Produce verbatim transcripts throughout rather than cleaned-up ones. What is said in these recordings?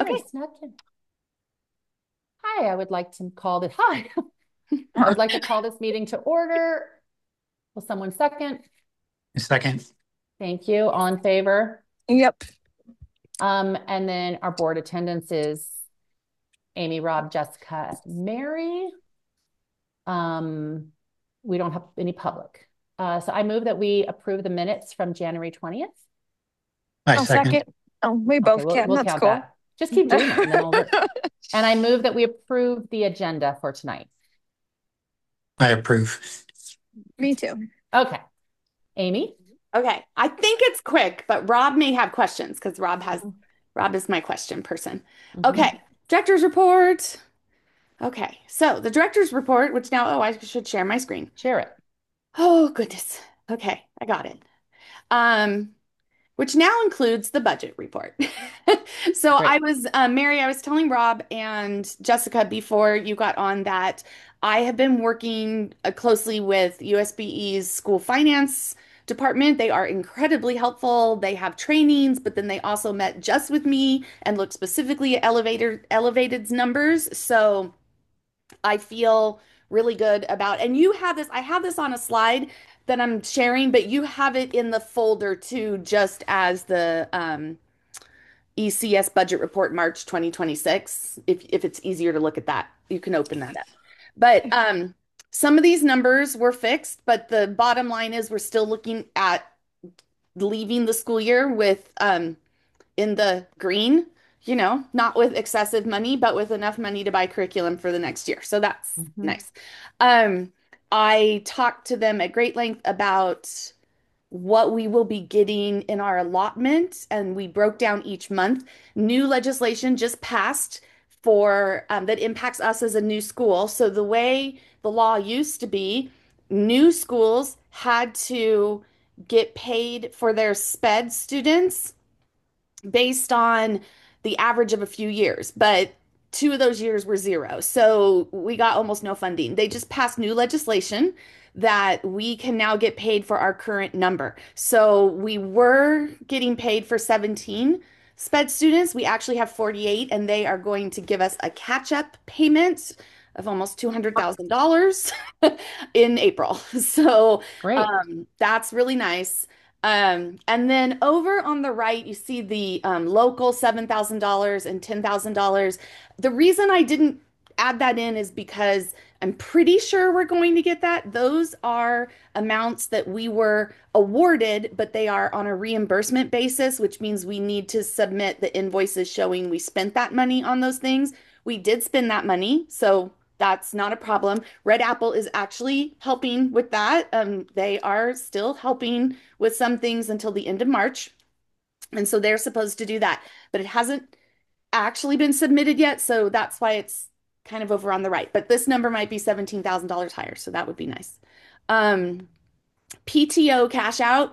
Okay. snuck in. Hi, I would like to call this, hi. I would like to call this meeting to order. Will someone second? A second. Thank you. All in favor? Yep. Um, and then our board attendance is Amy, Rob, Jessica, Mary. Um, we don't have any public. Uh, so I move that we approve the minutes from January twentieth. I I'll second. second. Oh, we Okay, both we'll, can. we'll That's count cool. that. Just keep doing it and then I'll look. And I move that we approve the agenda for tonight. I approve. Me too. Okay. Amy? Okay. I think it's quick, but Rob may have questions because Rob has Rob is my question person. Mhm. Okay. Director's report. Okay. So the director's report, which now, oh, I should share my screen. Share it. Oh, goodness. Okay, I got it. Um, which now includes the budget report. So Great. I was, uh, Mary, I was telling Rob and Jessica before you got on that I have been working uh, closely with U S B E's school finance department. They are incredibly helpful. They have trainings, but then they also met just with me and looked specifically at elevator elevated's numbers. So I feel really good about, and you have this, I have this on a slide that I'm sharing, but you have it in the folder too, just as the um, E C S budget report March twenty twenty-six. If, if it's easier to look at that, you can open that up. But um, some of these numbers were fixed, but the bottom line is we're still looking at leaving the school year with um, in the green, you know, not with excessive money, but with enough money to buy curriculum for the next year. So that's Mhm. nice. Um, I talked to them at great length about what we will be getting in our allotment, and we broke down each month. New legislation just passed for um, that impacts us as a new school. So the way the law used to be, new schools had to get paid for their SPED students based on the average of a few years, but two of those years were zero. So we got almost no funding. They just passed new legislation that we can now get paid for our current number. So we were getting paid for seventeen SPED students. We actually have forty-eight, and they are going to give us a catch-up payment of almost two hundred thousand dollars in April. So Great. um, that's really nice. Um, and then over on the right, you see the um, local seven thousand dollars and ten thousand dollars. The reason I didn't add that in is because I'm pretty sure we're going to get that. Those are amounts that we were awarded, but they are on a reimbursement basis, which means we need to submit the invoices showing we spent that money on those things. We did spend that money, so that's not a problem. Red Apple is actually helping with that. Um, they are still helping with some things until the end of March. And so they're supposed to do that, but it hasn't actually been submitted yet. So that's why it's kind of over on the right. But this number might be seventeen thousand dollars higher. So that would be nice. Um, P T O cash out,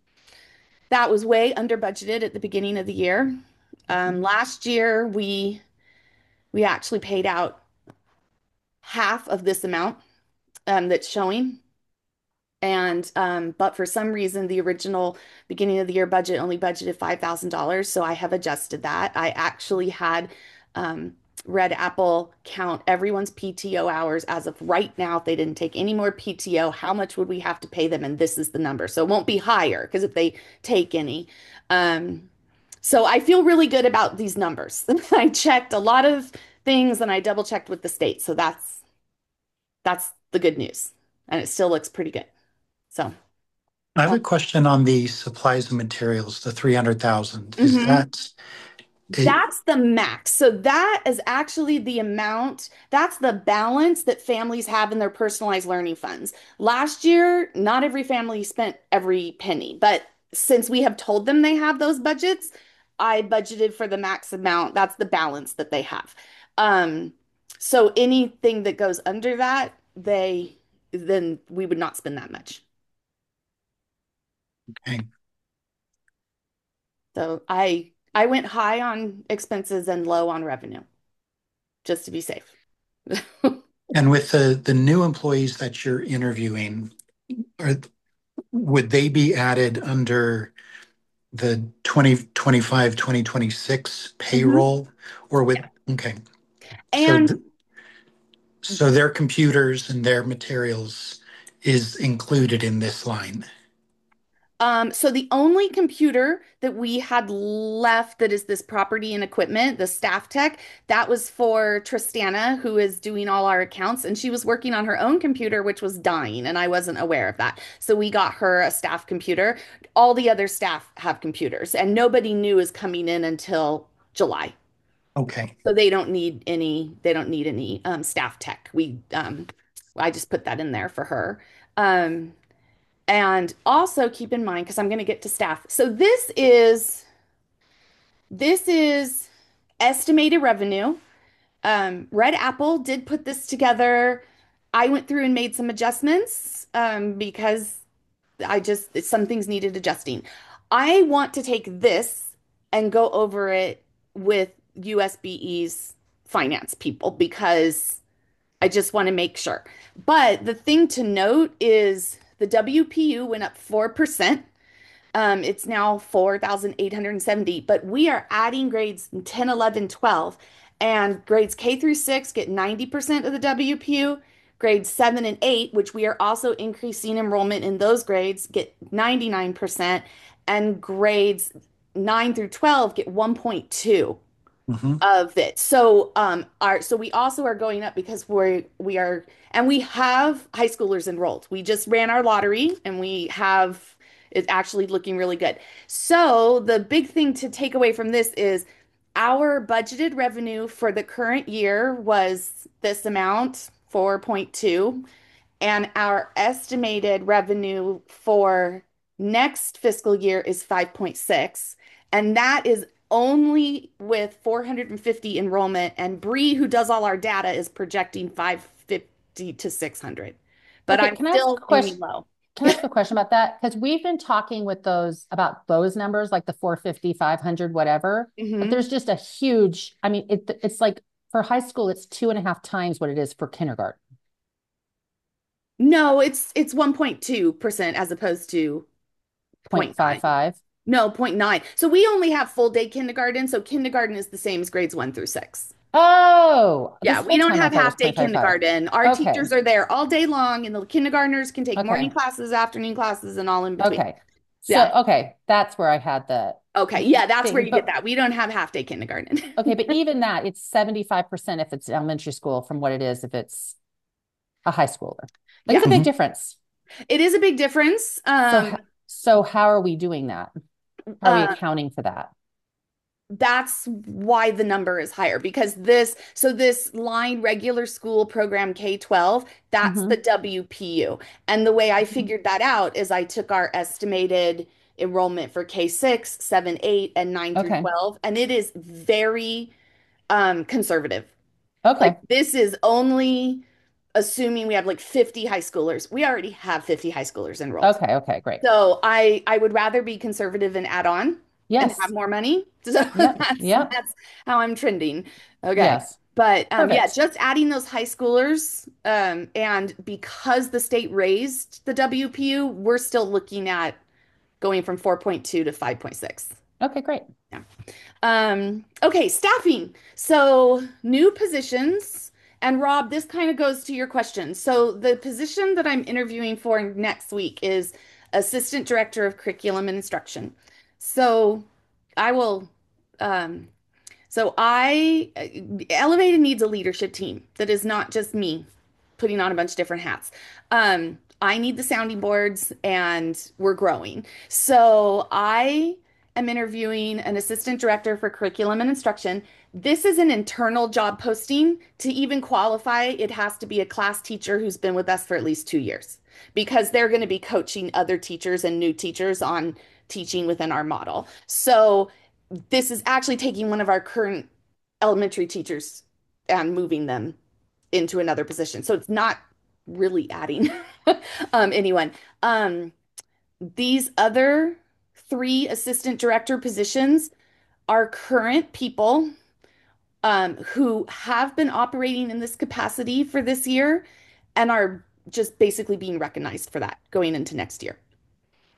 that was way under budgeted at the beginning of the year. Um, last year, we we actually paid out half of this amount um, that's showing. And um, but for some reason, the original beginning of the year budget only budgeted five thousand dollars. So I have adjusted that. I actually had um, Red Apple count everyone's P T O hours as of right now. If they didn't take any more P T O, how much would we have to pay them? And this is the number. So it won't be higher because if they take any. Um, so I feel really good about these numbers. I checked a lot of things and I double checked with the state. So that's that's the good news. And it still looks pretty good. So, I have a question on the supplies and materials, the three hundred thousand. Is mhm. that a, That's the max. So that is actually the amount, that's the balance that families have in their personalized learning funds. Last year, not every family spent every penny, but since we have told them they have those budgets, I budgeted for the max amount. That's the balance that they have. Um, so anything that goes under that, they then we would not spend that much. okay. So I I went high on expenses and low on revenue just to be safe. And with the the new employees that you're interviewing, are, would they be added under the twenty twenty-five, twenty twenty-six payroll or with, okay. So, And th- so their computers and their materials is included in this line. Um, so the only computer that we had left that is this property and equipment, the staff tech, that was for Tristana, who is doing all our accounts, and she was working on her own computer, which was dying, and I wasn't aware of that. So we got her a staff computer. All the other staff have computers, and nobody new is coming in until July. Okay. So they don't need any, they don't need any um, staff tech. We, um, I just put that in there for her. Um, and also keep in mind, because I'm going to get to staff. So this is this is estimated revenue. Um, Red Apple did put this together. I went through and made some adjustments um, because I just some things needed adjusting. I want to take this and go over it with U S B E's finance people because I just want to make sure. But the thing to note is the W P U went up four percent. Um, it's now four thousand eight hundred seventy, but we are adding grades ten, eleven, twelve, and grades K through six get ninety percent of the W P U. Grades seven and eight, which we are also increasing enrollment in those grades, get ninety-nine percent, and grades nine through twelve get one point two Mhm. of it. So um our so we also are going up because we're we are and we have high schoolers enrolled. We just ran our lottery and we have it's actually looking really good. So the big thing to take away from this is our budgeted revenue for the current year was this amount, four point two, and our estimated revenue for next fiscal year is five point six. And that is only with four hundred fifty enrollment. And Bree, who does all our data, is projecting five fifty to six hundred. But Okay, I'm can I ask a still question? doing low. Can I ask a question about that? Because we've been talking with those about those numbers, like the four fifty, five hundred, whatever. But Mhm. there's just a huge, I mean, it, it's like for high school, it's two and a half times what it is for kindergarten. No, it's it's one point two percent as opposed to zero point nine. zero point five five. No, zero point nine. So we only have full day kindergarten. So kindergarten is the same as grades one through six. Oh, Yeah, this we whole don't time I have thought it was half day zero point five five. kindergarten. Our Okay. teachers are there all day long, and the kindergartners can take morning Okay. classes, afternoon classes, and all in between. Okay. So, Yeah. okay. That's where I had the Okay. Yeah, that's where thing. you get But that. We don't have half day kindergarten. okay, but even that, it's seventy-five percent if it's elementary school from what it is if it's a high schooler. Like Yeah, it's a big Mhm. difference. it is a big difference. So, Um, h- so how are we doing that? How are we uh, accounting for that? that's why the number is higher because this, so this line regular school program K twelve, that's the Hmm. W P U. And the way I figured that out is I took our estimated enrollment for K six, seven, eight, and nine through Okay. twelve, and it is very um conservative. Like Okay. this is only assuming we have like fifty high schoolers. We already have fifty high schoolers enrolled. Okay. Okay. Great. So I I would rather be conservative and add on and have Yes. more money. So Yep. that's Yep. that's how I'm trending. Okay. Yes. But um yeah, Perfect. just adding those high schoolers um and because the state raised the W P U, we're still looking at going from four point two to five point six. Okay. Great. Yeah. Um, okay, staffing. So new positions. And Rob, this kind of goes to your question. So the position that I'm interviewing for next week is Assistant Director of Curriculum and Instruction. So I will, um, so I, Elevated needs a leadership team that is not just me putting on a bunch of different hats. Um, I need the sounding boards and we're growing. So I am interviewing an assistant director for curriculum and instruction. This is an internal job posting. To even qualify, it has to be a class teacher who's been with us for at least two years because they're going to be coaching other teachers and new teachers on teaching within our model. So this is actually taking one of our current elementary teachers and moving them into another position. So it's not really adding um, anyone. Um, these other three assistant director positions are current people um, who have been operating in this capacity for this year and are just basically being recognized for that going into next year.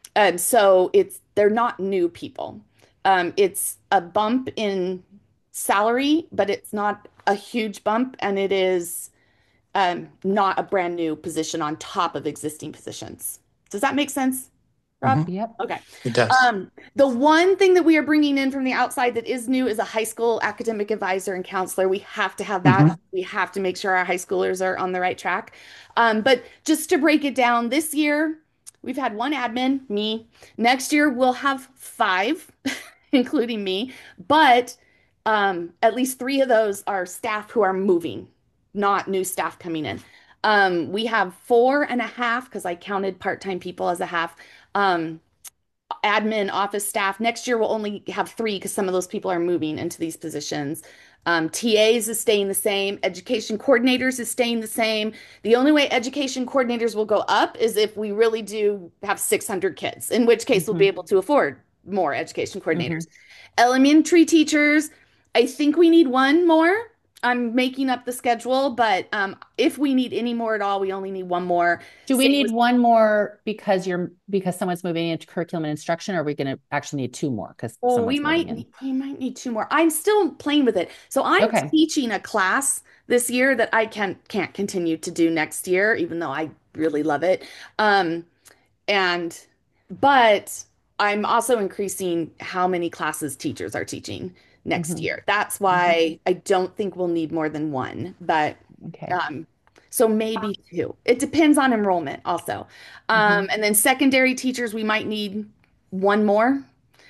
And so it's they're not new people. Um, it's a bump in salary, but it's not a huge bump, and it is um, not a brand new position on top of existing positions. Does that make sense, Rob? Mhm. Yep. Okay. It does. Um, the one thing that we are bringing in from the outside that is new is a high school academic advisor and counselor. We have to have that. Mhm. We have to make sure our high schoolers are on the right track. Um, but just to break it down, this year we've had one admin, me. Next year we'll have five, including me. But um, at least three of those are staff who are moving, not new staff coming in. Um, we have four and a half because I counted part-time people as a half. Um, admin office staff. Next year we'll only have three because some of those people are moving into these positions. Um, T As is staying the same. Education coordinators is staying the same. The only way education coordinators will go up is if we really do have six hundred kids, in which case we'll be Mhm. able to afford more education coordinators. Mhm. Elementary teachers, I think we need one more. I'm making up the schedule, but um, if we need any more at all, we only need one more. Do we Same need with one more because you're because someone's moving into curriculum and instruction, or are we going to actually need two more because Oh, we someone's moving might in? need, we might need two more. I'm still playing with it. So I'm Okay. teaching a class this year that I can can't continue to do next year, even though I really love it. Um, and but I'm also increasing how many classes teachers are teaching next Mhm. year. That's Mhm. why I don't think we'll need more than one, but Okay. um, so maybe two. It depends on enrollment also. Um, Mhm. and then secondary teachers, we might need one more.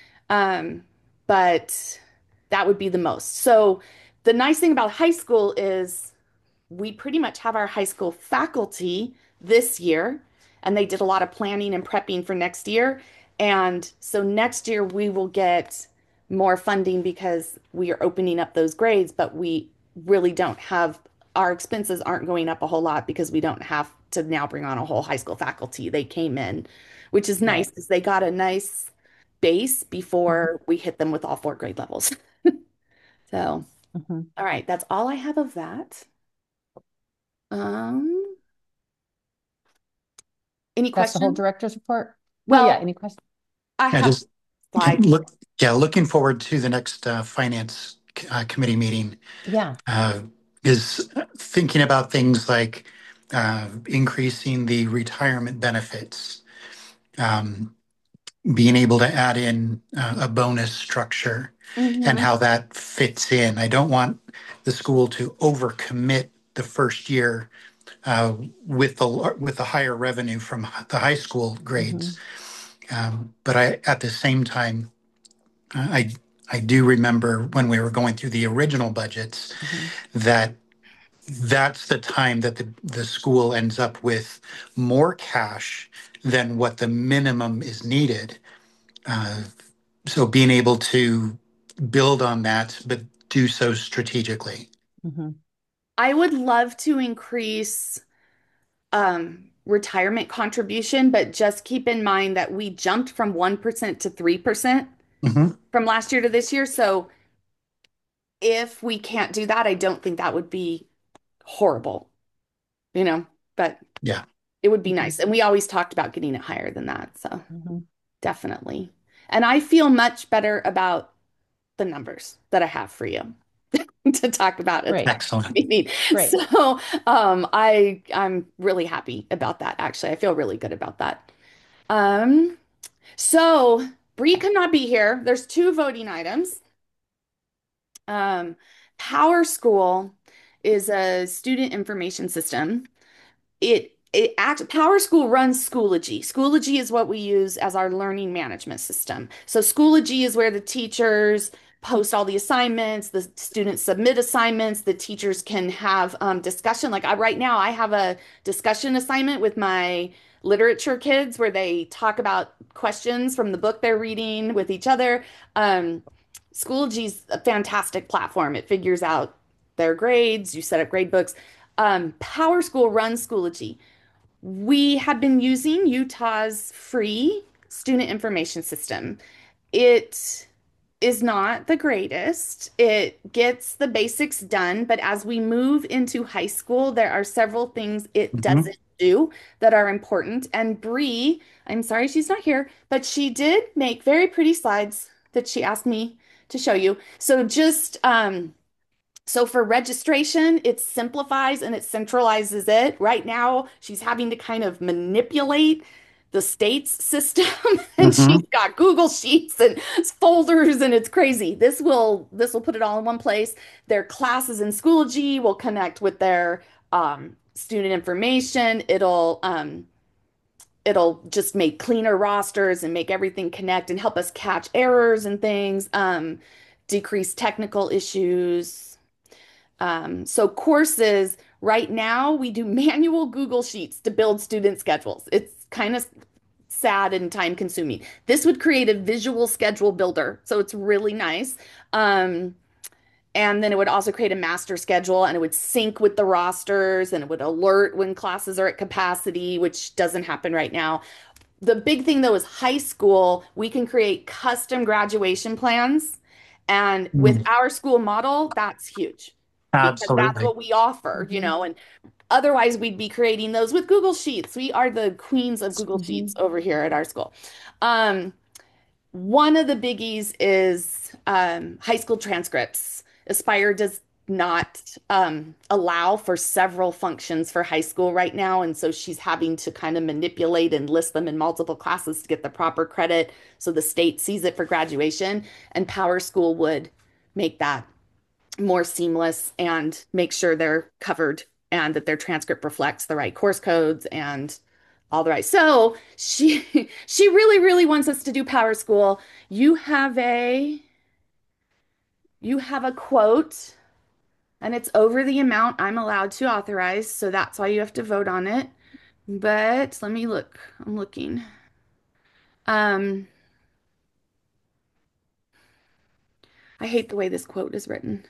Um, but that would be the most. So the nice thing about high school is we pretty much have our high school faculty this year, and they did a lot of planning and prepping for next year. And so next year we will get more funding because we are opening up those grades, but we really don't have our expenses aren't going up a whole lot because we don't have to now bring on a whole high school faculty. They came in, which is nice Right. because they got a nice base Mhm. before we hit them with all four grade levels. So, Mhm. all right, that's all I have of that. Um, any That's the whole questions? director's report. No, yeah. Well, Any questions? I I have just slides. look, yeah, looking forward to the next uh, finance uh, committee meeting. Yeah. Uh, is thinking about things like uh, increasing the retirement benefits, um, being able to add in uh, a bonus structure and Hmm. how that fits in. I don't want the school to overcommit the first year uh, with the with the higher revenue from the high school grades. Mhm. Um, but I, at the same time, I I do remember when we were going through the original budgets Mhm. that that's the time that the, the school ends up with more cash than what the minimum is needed. Uh, so being able to build on that, but do so strategically. Mhm. I would love to increase um, retirement contribution, but just keep in mind that we jumped from one percent to three percent Hmm. from last year to this year. So if we can't do that, I don't think that would be horrible, you know, but Yeah. it would be Mhm. nice. And we always talked about getting it higher than that. So Mhm. definitely. And I feel much better about the numbers that I have for you to talk about at the Great. Excellent. meeting. Great. So um, I I'm really happy about that. Actually, I feel really good about that. Um, so Bree could not be here. There's two voting items. Um, Power School is a student information system. It it act Power School runs Schoology. Schoology is what we use as our learning management system. So Schoology is where the teachers post all the assignments, the students submit assignments, the teachers can have um, discussion. Like I, right now, I have a discussion assignment with my literature kids where they talk about questions from the book they're reading with each other. Um, Schoology's a fantastic platform. It figures out their grades, you set up grade books. Um, Power School runs Schoology. We have been using Utah's free student information system. It is not the greatest. It gets the basics done, but as we move into high school, there are several things it Hmm. doesn't do that are important. And Bree, I'm sorry she's not here, but she did make very pretty slides that she asked me to show you. So just um so for registration, it simplifies and it centralizes it. Right now, she's having to kind of manipulate the state's system and she's Mhm. got Google Sheets and folders and it's crazy. This will this will put it all in one place. Their classes in Schoology will connect with their um, student information. It'll um, it'll just make cleaner rosters and make everything connect and help us catch errors and things, um, decrease technical issues. Um, so courses, right now we do manual Google Sheets to build student schedules. It's kind of sad and time consuming. This would create a visual schedule builder. So it's really nice. Um, and then it would also create a master schedule and it would sync with the rosters and it would alert when classes are at capacity, which doesn't happen right now. The big thing though is high school, we can create custom graduation plans. And with Mm. our school model, that's huge because that's Absolutely. what we offer, you Mhm. know, and otherwise we'd be creating those with Google Sheets. We are the queens of Google Mhm. Sheets over here at our school. Um, one of the biggies is um, high school transcripts. Aspire does not um, allow for several functions for high school right now. And so she's having to kind of manipulate and list them in multiple classes to get the proper credit so the state sees it for graduation. And Power School would make that more seamless and make sure they're covered and that their transcript reflects the right course codes and all the right. So she she really, really wants us to do Power School. You have a you have a quote and it's over the amount I'm allowed to authorize, so that's why you have to vote on it. But let me look. I'm looking. Um, I hate the way this quote is written.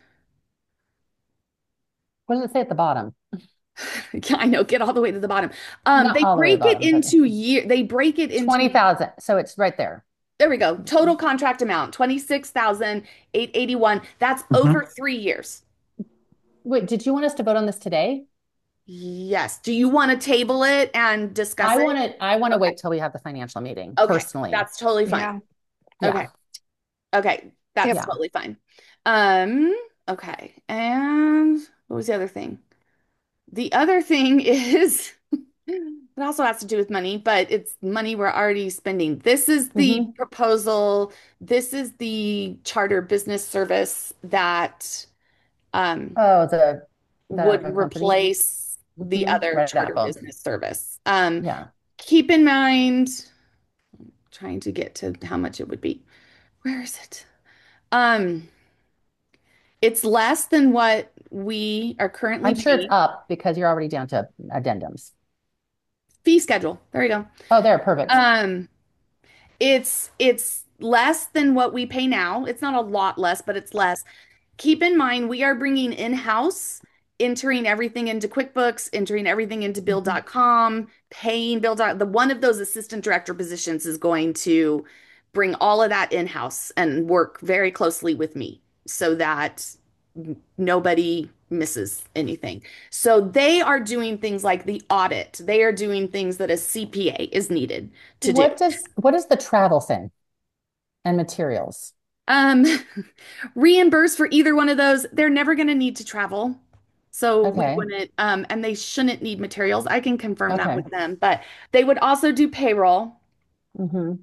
What does it say at the bottom? Yeah, I know, get all the way to the bottom. Um, Not they all the way to the break it bottom. It's okay. into year, they break it into twenty thousand. So it's right there. there we go. Total contract amount, twenty-six thousand eight hundred eighty-one. That's over Mhm. three years. Wait, did you want us to vote on this today? Yes. Do you want to table it and discuss I it? want to, I want to Okay. wait till we have the financial meeting Okay. personally. That's totally fine. Yeah. Yeah. Okay. Okay. That's Yep. Yeah. totally fine. Um, okay. And what was the other thing? The other thing is it also has to do with money, but it's money we're already spending. This is the hmm proposal. This is the charter business service that um, Oh, the, would the company. replace the hmm other Red charter Apple. business service. Um, Yeah. keep in mind, trying to get to how much it would be. Where is it? Um, it's less than what we are currently I'm sure it's paying. up because you're already down to addendums. Fee schedule. There you go. Oh, there, perfect. Um, it's it's less than what we pay now. It's not a lot less, but it's less. Keep in mind, we are bringing in-house, entering everything into QuickBooks, entering everything into Bill Mhm. dot com, paying Bill. The one of those assistant director positions is going to bring all of that in-house and work very closely with me so that nobody misses anything. So they are doing things like the audit. They are doing things that a C P A is needed to do. What does, what is the travel thing and materials? Um, reimburse for either one of those. They're never going to need to travel. So we Okay. wouldn't, um, and they shouldn't need materials. I can confirm that Okay. with them, but they would also do payroll. hmm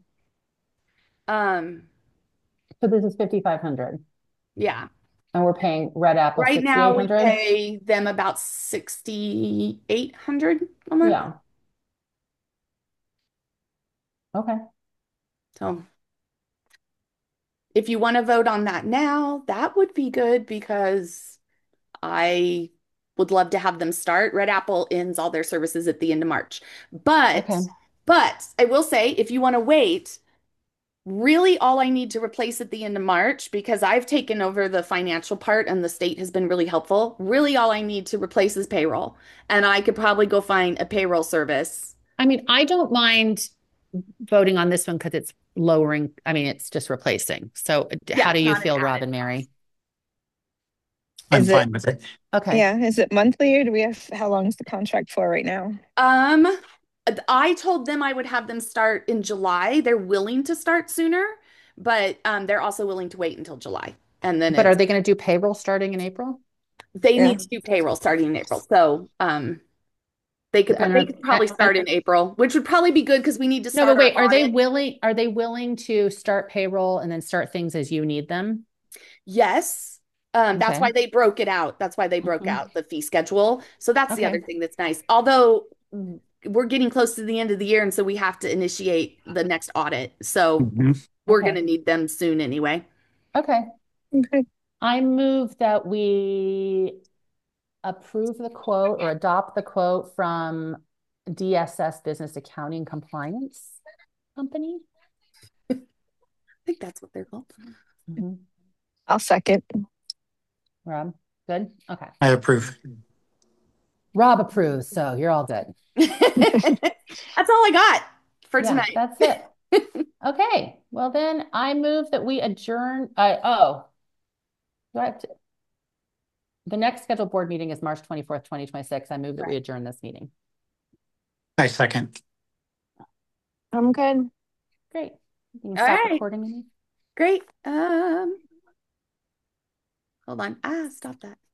Um, So this is fifty-five hundred yeah. and we're paying Red Apple Right now we sixty-eight hundred. pay them about sixty-eight hundred a month. Yeah. Okay. So if you want to vote on that now, that would be good because I would love to have them start. Red Apple ends all their services at the end of March. But Okay. but I will say if you want to wait, really all I need to replace at the end of March, because I've taken over the financial part and the state has been really helpful. Really all I need to replace is payroll. And I could probably go find a payroll service. I mean, I don't mind voting on this one because it's lowering. I mean, it's just replacing. So uh, Yeah, how do you not an feel, Rob added and Mary? I'm Is it, fine with it. Okay. yeah, is it monthly or do we have, how long is the contract for right now? Um, I told them I would have them start in July. They're willing to start sooner, but um, they're also willing to wait until July. And then But are it's, they going to do payroll starting in April? they Yeah. need to do payroll starting in April. So um, they could And they are, could probably and- start in April, which would probably be good because we need to no, start but wait, our are they audit. willing, are they willing to start payroll and then start things as you need them? Yes. Um, that's Okay. why they broke it out. That's why they broke Mhm. out the fee schedule. So that's the other Okay. thing that's nice. Although we're getting close to the end of the year, and so we have to initiate the next audit. So Mhm. we're Okay. going to need them soon anyway. Okay. Okay. I move that we approve the quote or adopt the quote from D S S Business Accounting Compliance Company. I think that's what they're called. Mhm. I'll second. Rob, good? Okay. I approve. Rob approves, so you're all good. That's all I got for Yeah, tonight. that's it. Okay. Well, then I move that we adjourn. Uh, oh, do I have to? The next scheduled board meeting is March twenty-fourth, twenty twenty-six. I move that we Right. adjourn this meeting. I second. I'm good. Great. You can All stop right. recording, Minnie. Great. Um, hold on. Ah, stop that.